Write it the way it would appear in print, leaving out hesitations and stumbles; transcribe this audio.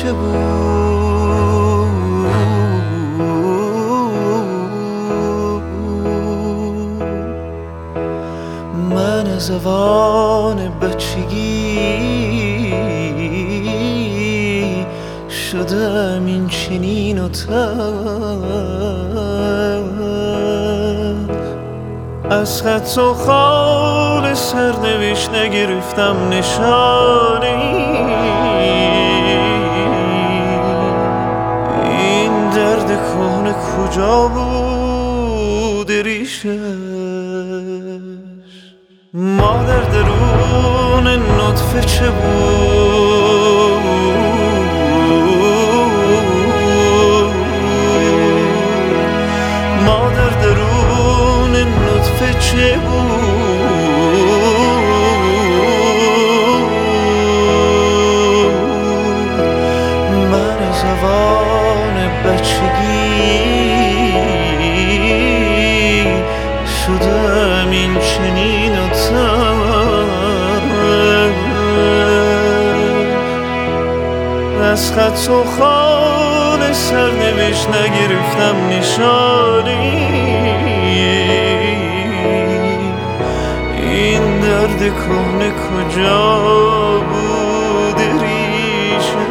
چه بود؟ من از آن بچگی شدم این چنین و تن، از خط و خال سرنوشت نگرفتم نشانه این درد کهنه کجا بود ریشش؟ مادر درون نطفه چه بود؟ مادر درون نطفه چه بود؟ من از آن بچگی شدم این چنین و از خط و خال سرنوشت نگرفتم نشانی این درد کهنه کجا بود ریشه؟